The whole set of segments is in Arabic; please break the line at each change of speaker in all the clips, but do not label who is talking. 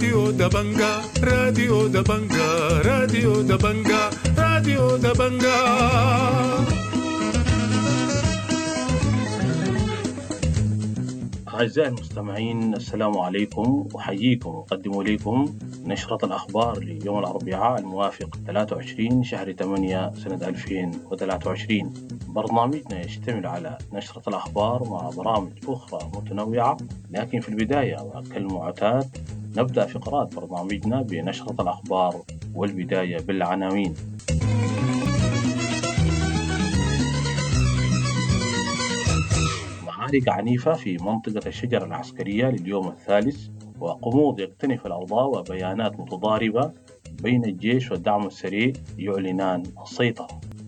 راديو دبنجا راديو دبنجا راديو دبنجا راديو دبنجا.
أعزائي المستمعين، السلام عليكم، أحييكم وأقدم إليكم نشرة الأخبار ليوم الأربعاء الموافق 23 شهر 8 سنة 2023. برنامجنا يشتمل على نشرة الأخبار مع برامج أخرى متنوعة، لكن في البداية وكالمعتاد نبدأ فقرات برنامجنا بنشرة الأخبار، والبداية بالعناوين. معارك عنيفة في منطقة الشجرة العسكرية لليوم الثالث، وغموض يكتنف الأوضاع وبيانات متضاربة بين الجيش والدعم السريع يعلنان السيطرة.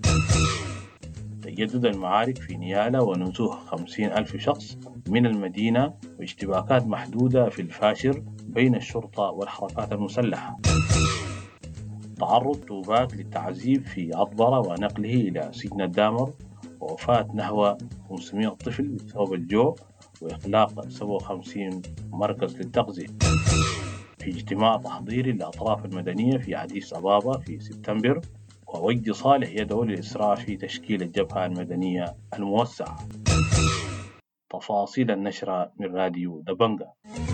تجدد المعارك في نيالا ونزوح 50,000 شخص من المدينة، واشتباكات محدودة في الفاشر بين الشرطة والحركات المسلحة. تعرض توباك للتعذيب في عطبرة ونقله إلى سجن الدامر، ووفاة نحو 500 طفل بسبب الجوع، وإغلاق 57 مركز للتغذية. في اجتماع تحضيري للأطراف المدنية في أديس أبابا في سبتمبر، ووجدي صالح يدعو للإسراع في تشكيل الجبهة المدنية الموسعة. تفاصيل النشرة من راديو دبنجا.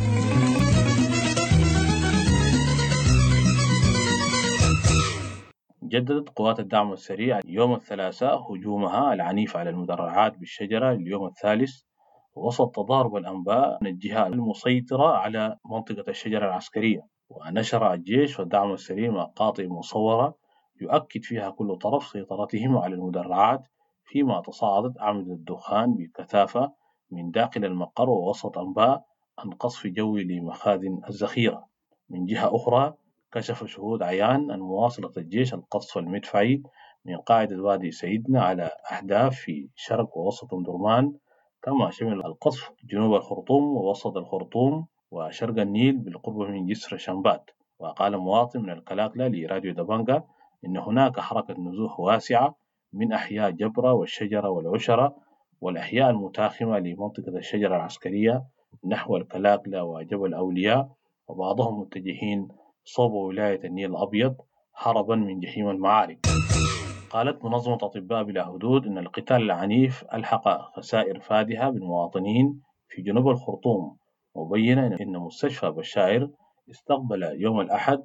جددت قوات الدعم السريع يوم الثلاثاء هجومها العنيف على المدرعات بالشجرة اليوم الثالث، وسط تضارب الأنباء من الجهة المسيطرة على منطقة الشجرة العسكرية. ونشر الجيش والدعم السريع مقاطع مصورة يؤكد فيها كل طرف سيطرتهم على المدرعات، فيما تصاعدت أعمدة الدخان بكثافة من داخل المقر، ووسط أنباء عن قصف جوي لمخازن الذخيرة. من جهة أخرى، كشف شهود عيان أن مواصلة الجيش القصف المدفعي من قاعدة وادي سيدنا على أهداف في شرق ووسط درمان، كما شمل القصف جنوب الخرطوم ووسط الخرطوم وشرق النيل بالقرب من جسر شنبات. وقال مواطن من الكلاكلة لراديو دبنجا إن هناك حركة نزوح واسعة من أحياء جبرة والشجرة والعشرة والأحياء المتاخمة لمنطقة الشجرة العسكرية نحو الكلاكلة وجبل أولياء، وبعضهم متجهين صوب ولاية النيل الأبيض هربا من جحيم المعارك. قالت منظمة أطباء بلا حدود إن القتال العنيف ألحق خسائر فادحة بالمواطنين في جنوب الخرطوم، مبينة إن مستشفى بشائر استقبل يوم الأحد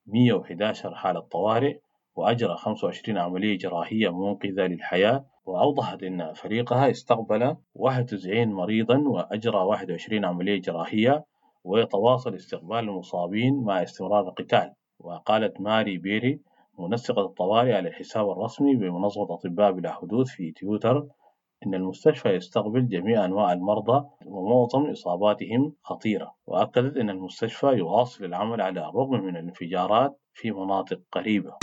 111 حالة طوارئ وأجرى 25 عملية جراحية منقذة للحياة. وأوضحت إن فريقها استقبل 91 مريضا وأجرى 21 عملية جراحية، ويتواصل استقبال المصابين مع استمرار القتال. وقالت ماري بيري منسقة الطوارئ على الحساب الرسمي بمنظمة أطباء بلا حدود في تويتر إن المستشفى يستقبل جميع أنواع المرضى ومعظم إصاباتهم خطيرة. وأكدت إن المستشفى يواصل العمل على الرغم من الانفجارات في مناطق قريبة.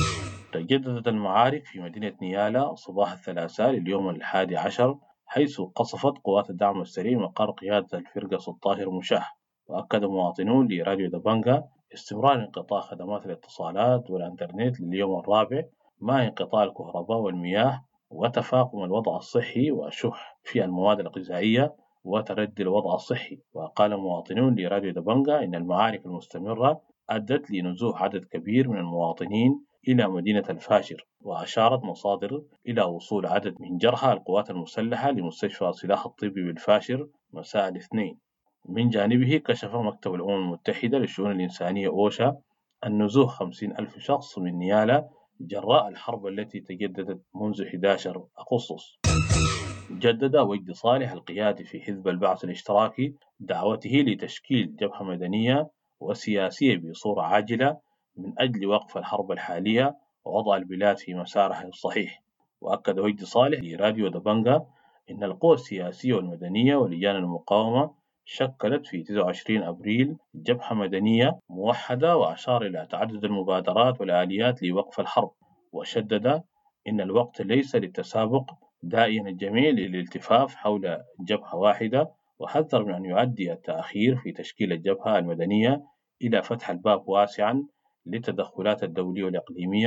تجددت المعارك في مدينة نيالا صباح الثلاثاء لليوم 11، حيث قصفت قوات الدعم السريع مقر قيادة الفرقة الطاهر مشاح. وأكد مواطنون لراديو دبنجا استمرار انقطاع خدمات الاتصالات والإنترنت لليوم الرابع، مع انقطاع الكهرباء والمياه وتفاقم الوضع الصحي والشح في المواد الغذائية وتردي الوضع الصحي. وقال مواطنون لراديو دبنجا إن المعارك المستمرة أدت لنزوح عدد كبير من المواطنين إلى مدينة الفاشر. وأشارت مصادر إلى وصول عدد من جرحى القوات المسلحة لمستشفى سلاح الطبي بالفاشر مساء الاثنين. من جانبه، كشف مكتب الأمم المتحدة للشؤون الإنسانية أوشا أن نزوح 50,000 شخص من نيالا جراء الحرب التي تجددت منذ 11 أغسطس. جدد وجدي صالح القيادي في حزب البعث الاشتراكي دعوته لتشكيل جبهة مدنية وسياسية بصورة عاجلة من أجل وقف الحرب الحالية ووضع البلاد في مسارها الصحيح. وأكد وجدي صالح لراديو دبنجا إن القوى السياسية والمدنية ولجان المقاومة شكلت في 29 أبريل جبهة مدنية موحدة، وأشار إلى تعدد المبادرات والآليات لوقف الحرب. وشدد إن الوقت ليس للتسابق، داعيا الجميع للالتفاف حول جبهة واحدة، وحذر من أن يؤدي التأخير في تشكيل الجبهة المدنية إلى فتح الباب واسعا للتدخلات الدولية والإقليمية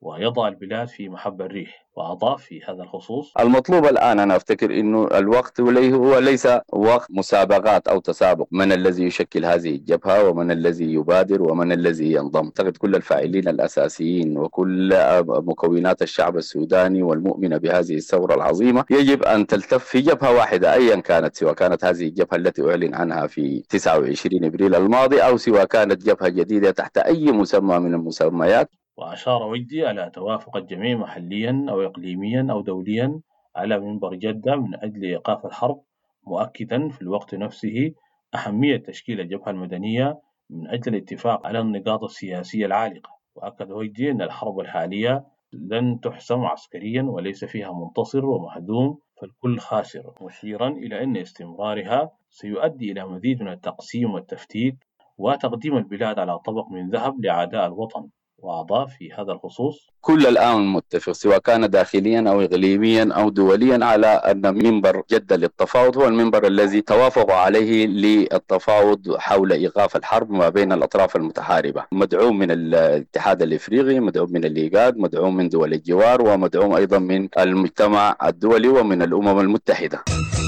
ويضع البلاد في محب الريح. وأضاف في هذا الخصوص:
المطلوب الآن أنا أفتكر أنه الوقت هو ليس وقت مسابقات أو تسابق من الذي يشكل هذه الجبهة ومن الذي يبادر ومن الذي ينضم. أعتقد كل الفاعلين الأساسيين وكل مكونات الشعب السوداني والمؤمنة بهذه الثورة العظيمة يجب أن تلتف في جبهة واحدة أيا كانت، سواء كانت هذه الجبهة التي أعلن عنها في 29 إبريل الماضي أو سواء كانت جبهة جديدة تحت أي مسمى من المسميات.
وأشار وجدي على توافق الجميع محليا أو إقليميا أو دوليا على منبر جدة من أجل إيقاف الحرب، مؤكدا في الوقت نفسه أهمية تشكيل الجبهة المدنية من أجل الاتفاق على النقاط السياسية العالقة. وأكد وجدي أن الحرب الحالية لن تحسم عسكريا وليس فيها منتصر ومهزوم، فالكل خاسر، مشيرا إلى أن استمرارها سيؤدي إلى مزيد من التقسيم والتفتيت وتقديم البلاد على طبق من ذهب لأعداء الوطن. وأضاف في هذا الخصوص:
كل الآن متفق سواء كان داخليا أو إقليميا أو دوليا على أن منبر جدة للتفاوض هو المنبر الذي توافقوا عليه للتفاوض حول إيقاف الحرب ما بين الأطراف المتحاربة، مدعوم من الاتحاد الإفريقي، مدعوم من الإيجاد، مدعوم من دول الجوار، ومدعوم أيضا من المجتمع الدولي ومن الأمم المتحدة.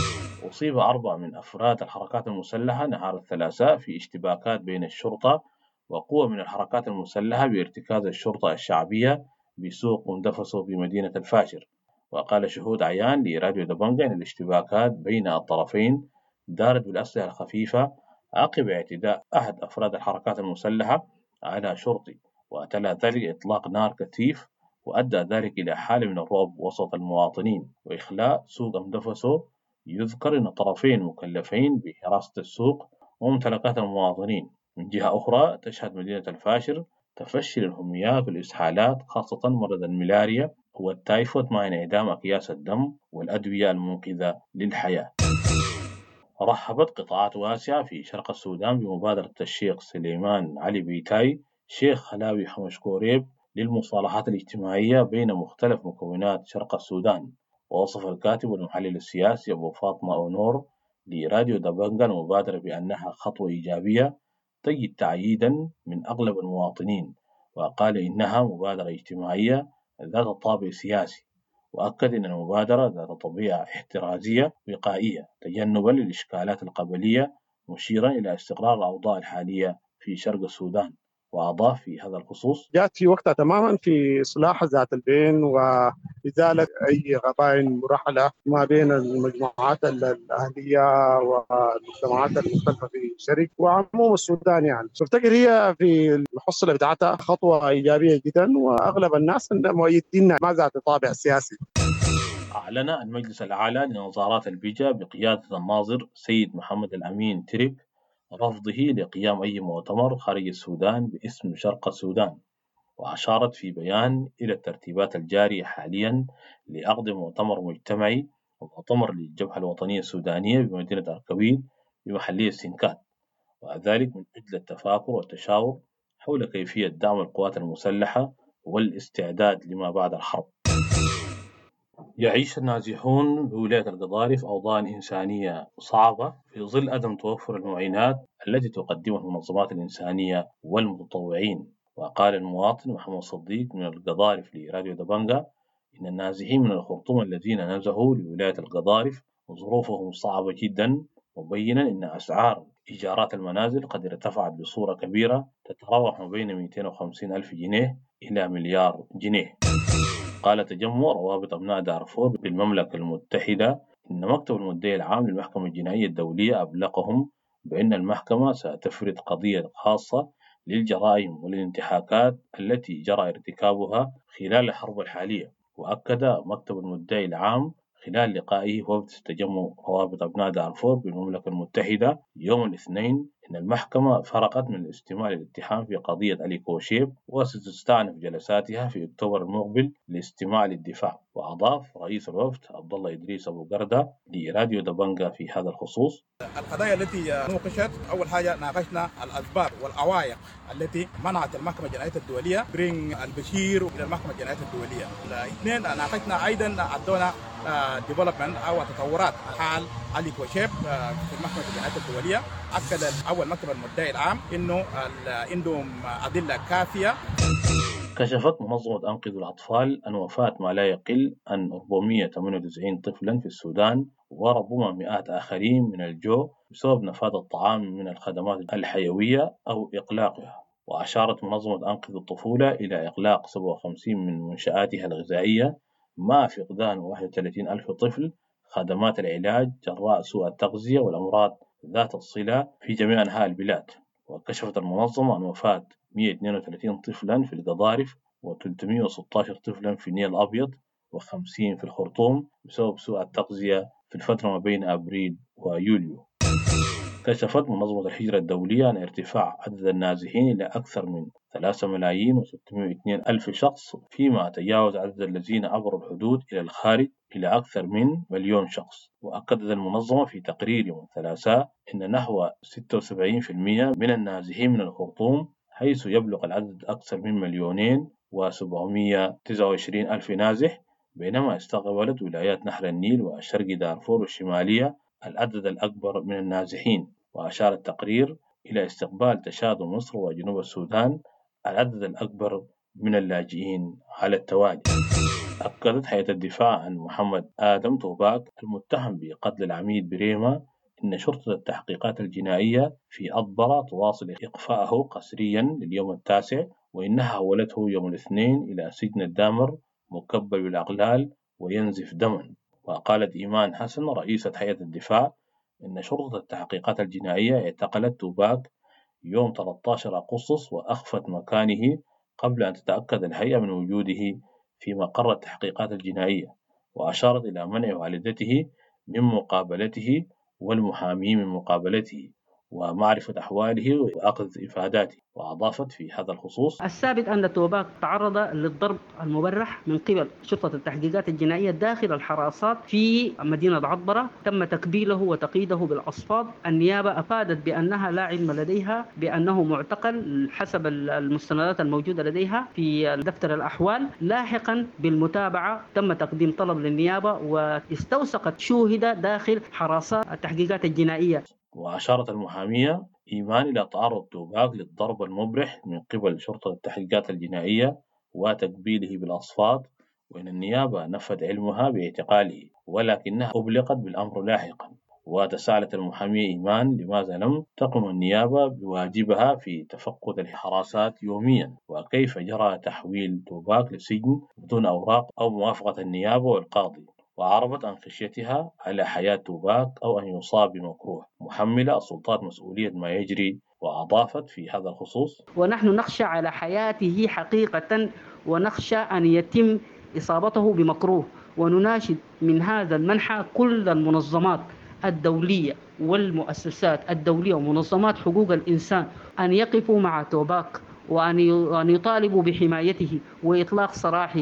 أصيب 4 من أفراد الحركات المسلحة نهار الثلاثاء في اشتباكات بين الشرطة وقوة من الحركات المسلحة بارتكاز الشرطة الشعبية بسوق مندفسو بمدينة الفاشر. وقال شهود عيان لراديو دبنجة أن الاشتباكات بين الطرفين دارت بالأسلحة الخفيفة عقب اعتداء أحد أفراد الحركات المسلحة على شرطي، وتلا ذلك إطلاق نار كثيف، وأدى ذلك إلى حالة من الرعب وسط المواطنين وإخلاء سوق مندفسو. يذكر أن الطرفين مكلفين بحراسة السوق وممتلكات المواطنين. من جهة أخرى تشهد مدينة الفاشر تفشي الهميات والإسهالات، خاصة مرض الملاريا والتايفود مع انعدام أكياس الدم والأدوية المنقذة للحياة. رحبت قطاعات واسعة في شرق السودان بمبادرة الشيخ سليمان علي بيتاي شيخ خلاوي حمش كوريب للمصالحات الاجتماعية بين مختلف مكونات شرق السودان. ووصف الكاتب والمحلل السياسي أبو فاطمة أونور لراديو دبنجة المبادرة بأنها خطوة إيجابية تجد تعييدا من أغلب المواطنين، وقال إنها مبادرة اجتماعية ذات طابع سياسي، وأكد أن المبادرة ذات طبيعة احترازية وقائية تجنبا للإشكالات القبلية، مشيرا إلى استقرار الأوضاع الحالية في شرق السودان. وأضاف في هذا الخصوص:
جاءت في وقتها تماما في إصلاح ذات البين وإزالة أي قضايا مرحلة ما بين المجموعات الأهلية والمجتمعات المختلفة في الشرق وعموم السودان. يعني أفتكر هي في المحصلة بتاعتها خطوة إيجابية جدا، وأغلب الناس مؤيدين ما ذات طابع سياسي.
أعلن المجلس الأعلى لنظارات البيجا بقيادة الناظر سيد محمد الأمين تريك رفضه لقيام أي مؤتمر خارج السودان باسم شرق السودان، وأشارت في بيان إلى الترتيبات الجارية حاليا لعقد مؤتمر مجتمعي ومؤتمر للجبهة الوطنية السودانية بمدينة أركويت بمحلية سنكات، وذلك من أجل التفاكر والتشاور حول كيفية دعم القوات المسلحة والاستعداد لما بعد الحرب. يعيش النازحون بولاية القضارف أوضاع إنسانية صعبة في ظل عدم توفر المعينات التي تقدمها المنظمات الإنسانية والمتطوعين. وقال المواطن محمد صديق من القضارف لراديو دبنجة إن النازحين من الخرطوم الذين نزحوا لولاية القضارف ظروفهم صعبة جدا، مبينا أن أسعار إيجارات المنازل قد ارتفعت بصورة كبيرة تتراوح ما بين 250 ألف جنيه إلى مليار جنيه. قال تجمع روابط أبناء دارفور بالمملكة المتحدة إن مكتب المدعي العام للمحكمة الجنائية الدولية أبلغهم بأن المحكمة ستفرض قضية خاصة للجرائم والانتهاكات التي جرى ارتكابها خلال الحرب الحالية. وأكد مكتب المدعي العام خلال لقائه وفد تجمع روابط أبناء دارفور بالمملكة المتحدة يوم الاثنين إن المحكمة فرقت من الاستماع للاتهام في قضية علي كوشيب، وستستأنف جلساتها في أكتوبر المقبل لاستماع للدفاع. وأضاف رئيس الوفد عبد الله إدريس أبو قردة لراديو دبنجة في هذا الخصوص:
القضايا التي نوقشت، أول حاجة ناقشنا الأسباب والعوائق التي منعت المحكمة الجنائية الدولية برين البشير إلى المحكمة الجنائية الدولية. الاثنين ناقشنا أيضا عدونا ديفلوبمنت أو تطورات حال علي كوشيب في المحكمة الجنائية الدولية. أكد أول مكتب المدعي العام إنه عندهم أدلة كافية
كشفت منظمة أنقذوا الأطفال أن وفاة ما لا يقل عن 498 طفلا في السودان، وربما مئات آخرين من الجوع بسبب نفاذ الطعام من الخدمات الحيوية أو إغلاقها. وأشارت منظمة أنقذوا الطفولة إلى إغلاق 57 من منشآتها الغذائية مع فقدان 31 ألف طفل خدمات العلاج جراء سوء التغذية والأمراض ذات الصلة في جميع أنحاء البلاد. وكشفت المنظمة عن وفاة 132 طفلا في القضارف و316 طفلا في النيل الأبيض و50 في الخرطوم بسبب سوء التغذية في الفترة ما بين أبريل ويوليو. كشفت منظمة الهجرة الدولية عن ارتفاع عدد النازحين إلى أكثر من 3,602,000 شخص، فيما تجاوز عدد الذين عبروا الحدود إلى الخارج إلى أكثر من 1,000,000 شخص. وأكدت المنظمة في تقرير يوم الثلاثاء أن نحو 76% من النازحين من الخرطوم، حيث يبلغ العدد أكثر من 2,729,000 نازح، بينما استقبلت ولايات نهر النيل وشرق دارفور الشمالية العدد الأكبر من النازحين. وأشار التقرير إلى استقبال تشاد مصر وجنوب السودان العدد الأكبر من اللاجئين على التوالي. أكدت هيئة الدفاع عن محمد آدم توباك المتهم بقتل العميد بريمة إن شرطة التحقيقات الجنائية في أضبرة تواصل إقفاءه قسريا لليوم التاسع، وإنها حولته يوم الاثنين إلى سجن الدامر مكبل بالأغلال وينزف دما. وقالت إيمان حسن رئيسة هيئة الدفاع إن شرطة التحقيقات الجنائية اعتقلت توباك يوم 13 أغسطس وأخفت مكانه قبل أن تتأكد الهيئة من وجوده في مقر التحقيقات الجنائية. وأشارت إلى منع والدته من مقابلته والمحامي من مقابلته ومعرفة أحواله وأخذ إفاداته. وأضافت في هذا الخصوص:
الثابت أن توباك تعرض للضرب المبرح من قبل شرطة التحقيقات الجنائية داخل الحراسات في مدينة عضبرة، تم تكبيله وتقييده بالأصفاد. النيابة أفادت بأنها لا علم لديها بأنه معتقل حسب المستندات الموجودة لديها في دفتر الأحوال. لاحقا بالمتابعة تم تقديم طلب للنيابة واستوثقت شوهد داخل حراسات التحقيقات الجنائية.
وأشارت المحامية إيمان إلى تعرض توباك للضرب المبرح من قبل شرطة التحقيقات الجنائية وتكبيله بالأصفاد، وإن النيابة نفت علمها باعتقاله ولكنها أبلغت بالأمر لاحقا. وتساءلت المحامية إيمان لماذا لم تقم النيابة بواجبها في تفقد الحراسات يوميا، وكيف جرى تحويل توباك لسجن بدون أوراق أو موافقة النيابة والقاضي. وعربت عن خشيتها على حياة توباك أو أن يصاب بمكروه، محملة السلطات مسؤولية ما يجري. وأضافت في هذا الخصوص:
ونحن نخشى على حياته حقيقة، ونخشى أن يتم إصابته بمكروه، ونناشد من هذا المنحى كل المنظمات الدولية والمؤسسات الدولية ومنظمات حقوق الإنسان أن يقفوا مع توباك وأن يطالبوا بحمايته وإطلاق سراحه.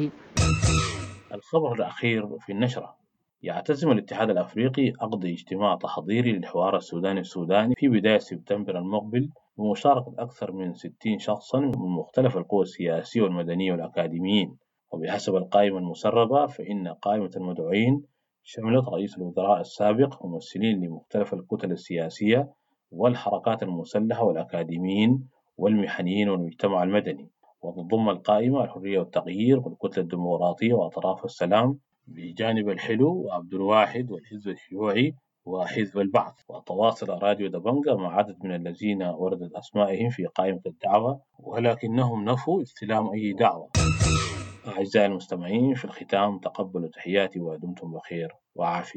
الخبر الأخير في النشرة: يعتزم الاتحاد الأفريقي عقد اجتماع تحضيري للحوار السوداني في بداية سبتمبر المقبل بمشاركة أكثر من 60 شخصا من مختلف القوى السياسية والمدنية والأكاديميين. وبحسب القائمة المسربة فإن قائمة المدعوين شملت رئيس الوزراء السابق وممثلين لمختلف الكتل السياسية والحركات المسلحة والأكاديميين والمحنيين والمجتمع المدني. وتضم القائمة الحرية والتغيير والكتلة الديمقراطية وأطراف السلام بجانب الحلو وعبد الواحد والحزب الشيوعي وحزب البعث. وتواصل راديو دبنجا مع عدد من الذين وردت أسمائهم في قائمة الدعوة ولكنهم نفوا استلام أي دعوة. أعزائي المستمعين، في الختام تقبلوا تحياتي ودمتم بخير وعافية.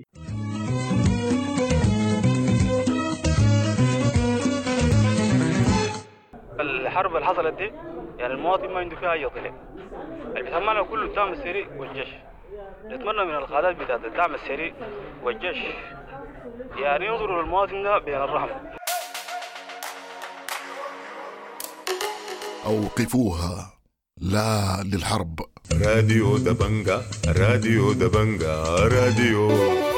الحرب اللي حصلت دي يعني المواطن ما عنده فيها أي طلع، اللي بيتهمنا كله الدعم السريع والجيش. نتمنى من القادات بتاعت الدعم السريع والجيش يعني ينظروا للمواطن ده بين الرحمة.
أوقفوها، لا للحرب. راديو دبنجا، راديو دبنجا، راديو.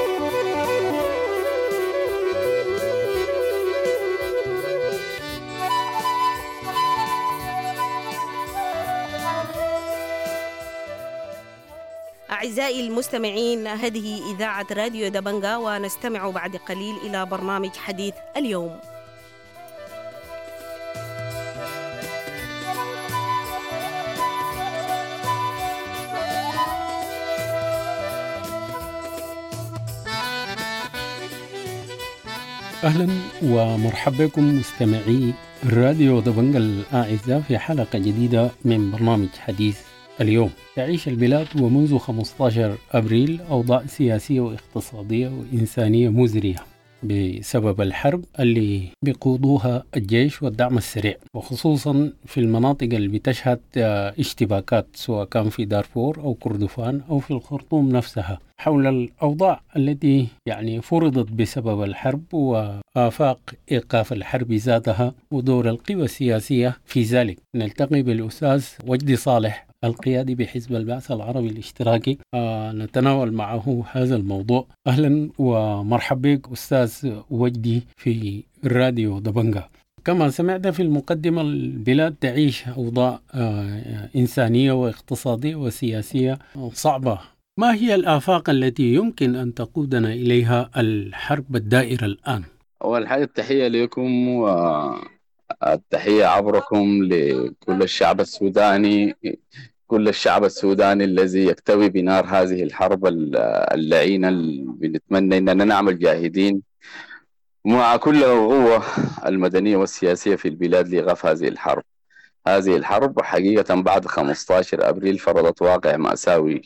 أعزائي المستمعين، هذه إذاعة راديو دبنجا، ونستمع بعد قليل إلى برنامج حديث اليوم.
أهلا ومرحبا بكم مستمعي الراديو دبنجة الأعزاء في حلقة جديدة من برنامج حديث اليوم. تعيش البلاد ومنذ 15 أبريل أوضاع سياسية واقتصادية وإنسانية مزرية بسبب الحرب اللي بيقودوها الجيش والدعم السريع، وخصوصا في المناطق اللي بتشهد اشتباكات سواء كان في دارفور أو كردفان أو في الخرطوم نفسها حول الأوضاع التي فرضت بسبب الحرب وآفاق إيقاف الحرب ذاتها ودور القوى السياسية في ذلك. نلتقي بالأستاذ وجدي صالح القيادي بحزب البعث العربي الاشتراكي، نتناول معه هذا الموضوع. أهلا ومرحبا بك أستاذ وجدي في الراديو دبنجة. كما سمعت في المقدمة البلاد تعيش أوضاع إنسانية واقتصادية وسياسية صعبة. ما هي الآفاق التي يمكن أن تقودنا إليها الحرب الدائرة الآن؟
أول حاجة التحية لكم والتحية عبركم لكل الشعب السوداني، كل الشعب السوداني الذي يكتوي بنار هذه الحرب اللعينة. بنتمنى أننا نعمل جاهدين مع كل القوة المدنية والسياسية في البلاد لإيقاف هذه الحرب. هذه الحرب حقيقة بعد 15 أبريل فرضت واقع مأساوي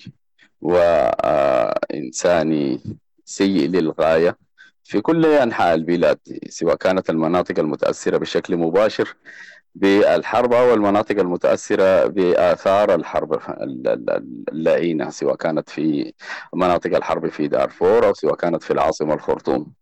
وإنساني سيء للغاية في كل أنحاء البلاد، سواء كانت المناطق المتأثرة بشكل مباشر بالحرب أو المناطق المتأثرة بآثار الحرب اللعينة، سواء كانت في مناطق الحرب في دارفور أو سواء كانت في العاصمة الخرطوم.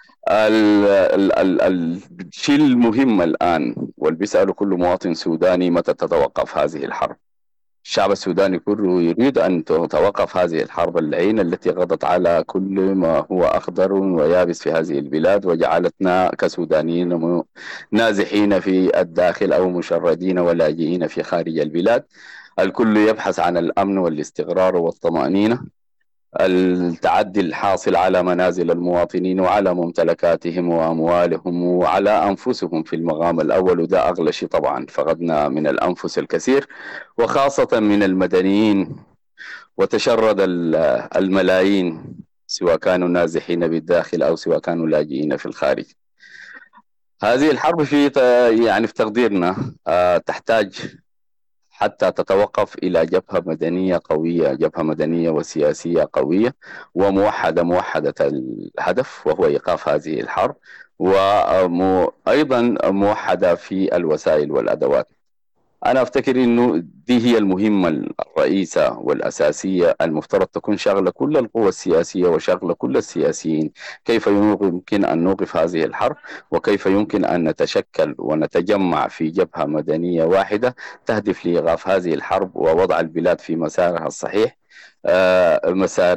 الشيء المهم الآن واللي بيسأله كل مواطن سوداني متى تتوقف هذه الحرب. الشعب السوداني كله يريد أن تتوقف هذه الحرب اللعينة التي غضت على كل ما هو أخضر ويابس في هذه البلاد وجعلتنا كسودانيين نازحين في الداخل أو مشردين ولاجئين في خارج البلاد. الكل يبحث عن الأمن والاستقرار والطمأنينة. التعدي الحاصل على منازل المواطنين وعلى ممتلكاتهم وأموالهم وعلى أنفسهم في المقام الأول، وده أغلى شيء طبعا. فقدنا من الأنفس الكثير وخاصة من المدنيين، وتشرد الملايين سواء كانوا نازحين بالداخل أو سواء كانوا لاجئين في الخارج. هذه الحرب في تقديرنا تحتاج حتى تتوقف إلى جبهة مدنية قوية، جبهة مدنية وسياسية قوية وموحدة الهدف وهو إيقاف هذه الحرب، وأيضا موحدة في الوسائل والأدوات. أنا أفتكر أنه دي هي المهمة الرئيسة والأساسية المفترض تكون شغلة كل القوى السياسية وشغلة كل السياسيين. كيف يمكن أن نوقف هذه الحرب وكيف يمكن أن نتشكل ونتجمع في جبهة مدنية واحدة تهدف لإيقاف هذه الحرب ووضع البلاد في مسارها الصحيح، مسار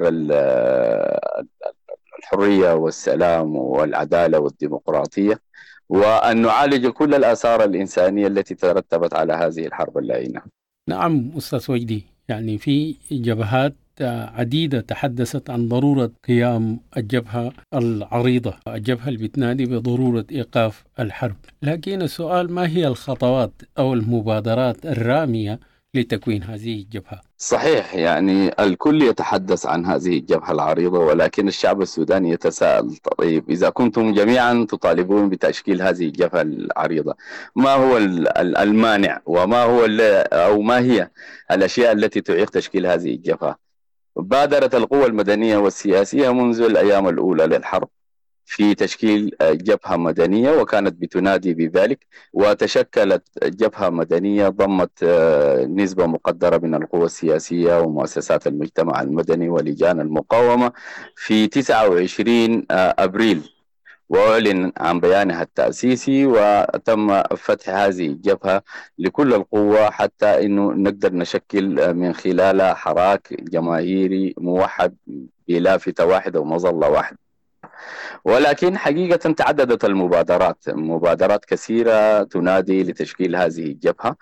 الحرية والسلام والعدالة والديمقراطية، وأن نعالج كل الآثار الإنسانية التي ترتبت على هذه الحرب اللعينة.
نعم أستاذ وجدي، في جبهات عديدة تحدثت عن ضرورة قيام الجبهة العريضة، الجبهة اللي بتنادي بضرورة إيقاف الحرب. لكن السؤال، ما هي الخطوات أو المبادرات الرامية لتكوين هذه الجبهة؟
صحيح، الكل يتحدث عن هذه الجبهة العريضة، ولكن الشعب السوداني يتساءل، طيب إذا كنتم جميعا تطالبون بتشكيل هذه الجبهة العريضة، ما هو المانع وما هو أو ما هي الأشياء التي تعيق تشكيل هذه الجبهة؟ بادرت القوى المدنية والسياسية منذ الأيام الأولى للحرب في تشكيل جبهة مدنية، وكانت بتنادي بذلك، وتشكلت جبهة مدنية ضمت نسبة مقدرة من القوى السياسية ومؤسسات المجتمع المدني ولجان المقاومة في 29 أبريل، وأعلن عن بيانها التأسيسي، وتم فتح هذه الجبهة لكل القوة حتى أنه نقدر نشكل من خلالها حراك جماهيري موحد بلافتة واحدة ومظلة واحدة. ولكن حقيقة تعددت المبادرات كثيرة تنادي لتشكيل هذه الجبهة،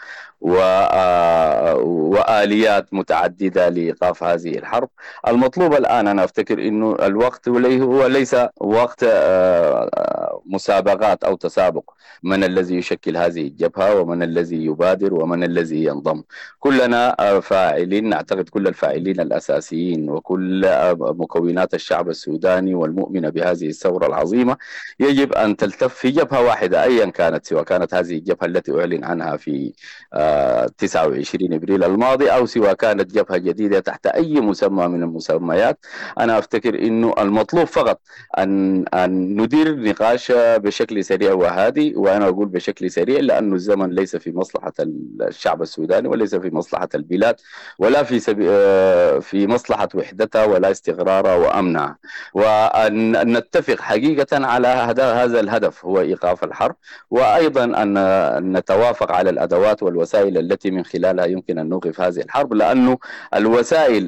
وآليات متعددة لإيقاف هذه الحرب. المطلوب الآن أنا أفتكر أنه الوقت هو ليس وقت مسابقات أو تسابق من الذي يشكل هذه الجبهة ومن الذي يبادر ومن الذي ينضم. كلنا فاعلين، نعتقد كل الفاعلين الأساسيين وكل مكونات الشعب السوداني والمؤمنة بهذه الثورة العظيمة يجب أن تلتف في جبهة واحدة أيا كانت، سواء كانت هذه الجبهة التي أعلن عنها في 29 إبريل الماضي أو سواء كانت جبهة جديدة تحت أي مسمى من المسميات. أنا أفتكر أنه المطلوب فقط أن ندير نقاش بشكل سريع وهادي، وأنا أقول بشكل سريع لأنه الزمن ليس في مصلحة الشعب السوداني وليس في مصلحة البلاد ولا في مصلحة وحدتها ولا استقرارها وأمنها، وأن نتفق حقيقة على هذا الهدف هو إيقاف الحرب، وأيضا أن نتوافق على الأدوات والوسائل التي من خلالها يمكن أن نوقف هذه الحرب، لأنه الوسائل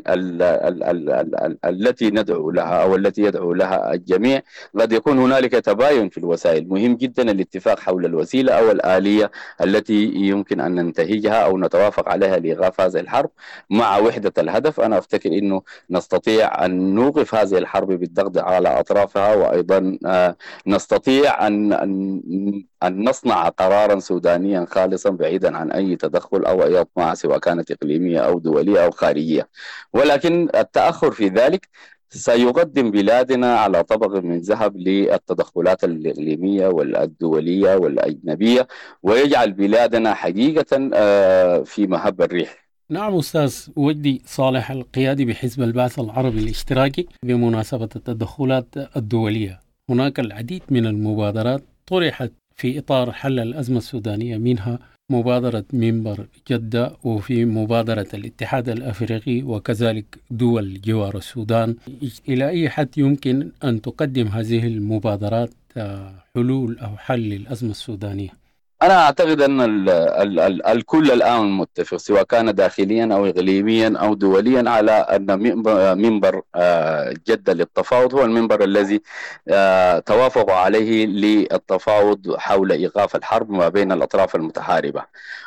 التي ندعو لها أو التي يدعو لها الجميع قد يكون هنالك تباين في الوسائل. مهم جدا الاتفاق حول الوسيلة أو الآلية التي يمكن أن ننتهجها أو نتوافق عليها لإيقاف هذه الحرب مع وحدة الهدف. أنا أفتكر أنه نستطيع أن نوقف هذه الحرب بالضغط على أطرافها، وأيضا نستطيع أن نصنع قرارا سودانيا خالصا بعيدا عن أي تدخل أو أي أطماع سواء كانت إقليمية أو دولية أو خارجية. ولكن التأخر في ذلك سيقدم بلادنا على طبق من ذهب للتدخلات الإقليمية والدولية والأجنبية، ويجعل بلادنا حقيقة في مهب الريح.
نعم أستاذ وجدي صالح القيادي بحزب البعث العربي الاشتراكي، بمناسبة التدخلات الدولية هناك العديد من المبادرات طرحت في إطار حل الأزمة السودانية، منها مبادرة منبر جدة وفي مبادرة الاتحاد الأفريقي وكذلك دول جوار السودان. إلى أي حد يمكن أن تقدم هذه المبادرات حلول أو حل للأزمة السودانية؟
أنا أعتقد أن الكل الآن متفق سواء كان داخليا أو إقليميا أو دوليا على أن منبر جدة للتفاوض هو المنبر الذي توافقوا عليه للتفاوض حول إيقاف الحرب ما بين الأطراف المتحاربة،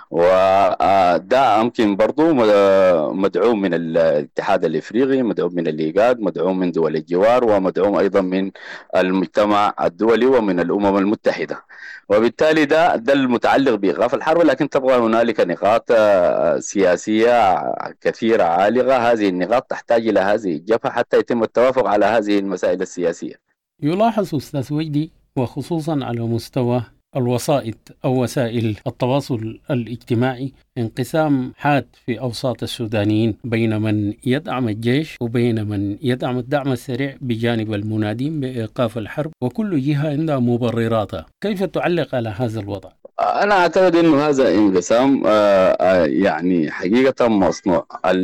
وده يمكن برضو مدعوم من الاتحاد الإفريقي، مدعوم من الإيجاد، مدعوم من دول الجوار، ومدعوم أيضا من المجتمع الدولي ومن الأمم المتحدة. وبالتالي ده المتعلق بإيقاف الحرب، لكن تبقى هنالك نقاط سياسية كثيرة عالقة. هذه النقاط تحتاج إلى هذه الجبهة حتى يتم التوافق على هذه المسائل السياسية.
يلاحظ أستاذ وجدي وخصوصا على مستوى الوسائط أو وسائل التواصل الاجتماعي انقسام حاد في أوساط السودانيين بين من يدعم الجيش وبين من يدعم الدعم السريع بجانب المنادين بإيقاف الحرب، وكل جهة عندها مبرراتها. كيف تعلق على هذا الوضع؟
أنا أعتقد أنه هذا انقسام يعني حقيقة مصنوع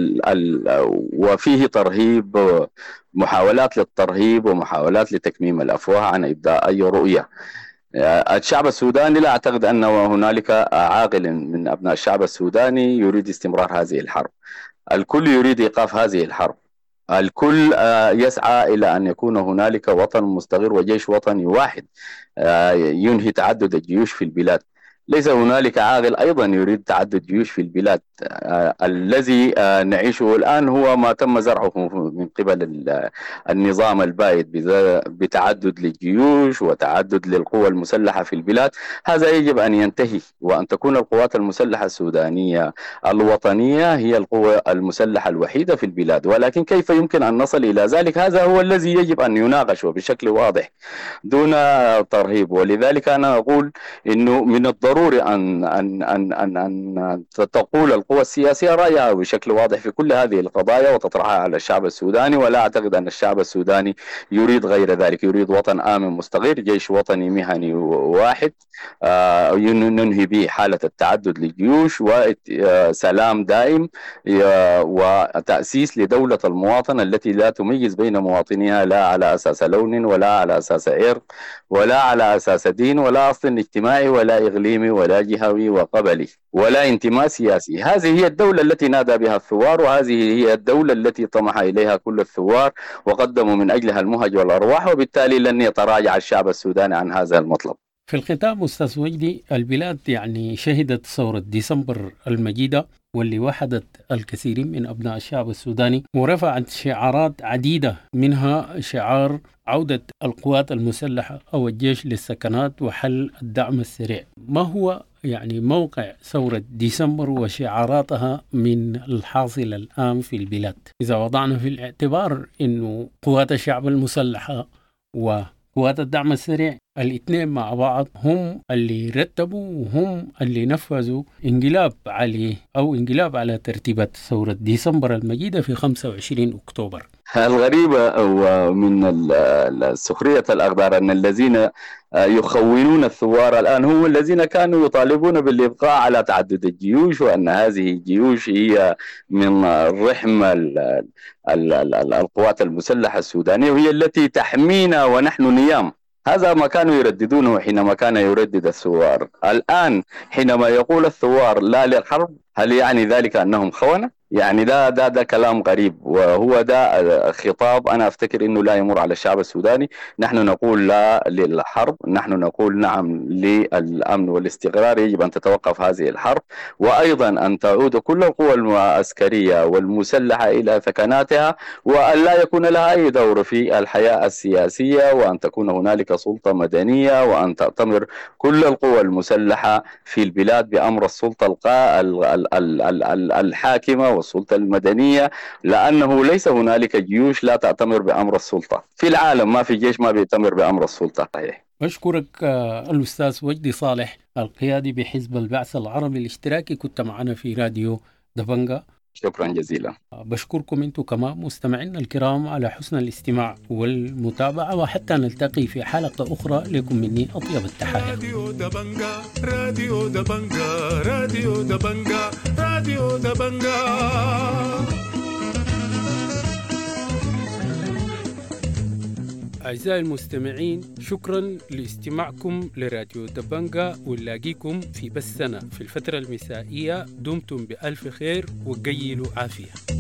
وفيه ترهيب، محاولات للترهيب ومحاولات لتكميم الأفواه عن إبداء أي رؤية. الشعب السوداني لا أعتقد أن هنالك عاقل من أبناء الشعب السوداني يريد استمرار هذه الحرب. الكل يريد إيقاف هذه الحرب، الكل يسعى إلى أن يكون هنالك وطن مستقر وجيش وطني واحد ينهي تعدد الجيوش في البلاد. ليس هنالك عاقل أيضا يريد تعدد جيوش في البلاد. الذي نعيشه الآن هو ما تم زرعه من قبل النظام البائد بتعدد للجيوش وتعدد للقوى المسلحة في البلاد. هذا يجب أن ينتهي، وأن تكون القوات المسلحة السودانية الوطنية هي القوى المسلحة الوحيدة في البلاد. ولكن كيف يمكن أن نصل إلى ذلك؟ هذا هو الذي يجب أن يناقش بشكل واضح دون ترهيب. ولذلك أنا أقول إنه من الضروري أن تقول القوى السياسية رأيها بشكل واضح في كل هذه القضايا وتطرحها على الشعب السوداني. ولا أعتقد أن الشعب السوداني يريد غير ذلك، يريد وطن آمن مستقر، جيش وطني مهني واحد ننهي به حالة التعدد للجيوش، وسلام دائم، وتأسيس لدولة المواطن التي لا تميز بين مواطنيها لا على أساس لون ولا على أساس عرق ولا على أساس دين ولا أصل اجتماعي ولا إقليمي ولا جهوي وقبلي ولا انتماء سياسي. هذه هي الدولة التي نادى بها الثوار، وهذه هي الدولة التي طمح إليها كل الثوار وقدموا من أجلها المهج والأرواح، وبالتالي لن يتراجع الشعب السوداني عن هذا المطلب.
في الختام أستاذ وجدي، البلاد يعني شهدت ثورة ديسمبر المجيدة واللي وحدت الكثيرين من أبناء الشعب السوداني ورفعت شعارات عديدة، منها شعار عودة القوات المسلحة أو الجيش للسكنات وحل الدعم السريع. ما هو يعني موقع ثورة ديسمبر وشعاراتها من الحاصل الآن في البلاد، إذا وضعنا في الاعتبار أنه قوات الشعب المسلحة وقوات الدعم السريع الاثنين مع بعض هم اللي رتبوا وهم اللي نفذوا انقلاب على ترتيبات ثورة ديسمبر المجيدة في 25 أكتوبر.
الغريبة ومن سخرية الأقدار أن الذين يخونون الثوار الآن هم الذين كانوا يطالبون بالإبقاء على تعدد الجيوش، وأن هذه الجيوش هي من رحم القوات المسلحة السودانية وهي التي تحمينا ونحن نيام. هذا ما كانوا يرددونه حينما كان يردد الثوار. الآن حينما يقول الثوار لا للحرب، هل يعني ذلك أنهم خونة؟ يعني ده كلام غريب، وهو ده خطاب أنا أفتكر أنه لا يمر على الشعب السوداني. نحن نقول لا للحرب، نحن نقول نعم للأمن والاستقرار، يجب أن تتوقف هذه الحرب، وأيضا أن تعود كل القوى العسكرية والمسلحة إلى ثكناتها، وأن لا يكون لها أي دور في الحياة السياسية، وأن تكون هنالك سلطة مدنية، وأن تأتمر كل القوى المسلحة في البلاد بأمر السلطة الحاكمة والسلطة المدنية، لأنه ليس هنالك جيوش لا تأتمر بأمر السلطة في العالم. ما في جيش ما بيأتمر بأمر السلطة.
بشكرك الأستاذ وجدي صالح القيادي بحزب البعث العربي الاشتراكي، كنت معنا في راديو دبنجا.
شكرا جزيلا.
بشكركم انتم كمان مستمعينا الكرام على حسن الاستماع والمتابعة، وحتى نلتقي في حلقة أخرى. لكم مني أطيب التحايا.
راديو دبنجا راديو دبنجا راديو دبنجا راديو دبنجا.
أعزائي المستمعين، شكرا لاستماعكم لراديو دبنجا، ونلاقيكم في بثنا في الفترة المسائية. دمتم بألف خير وقيلوا عافية.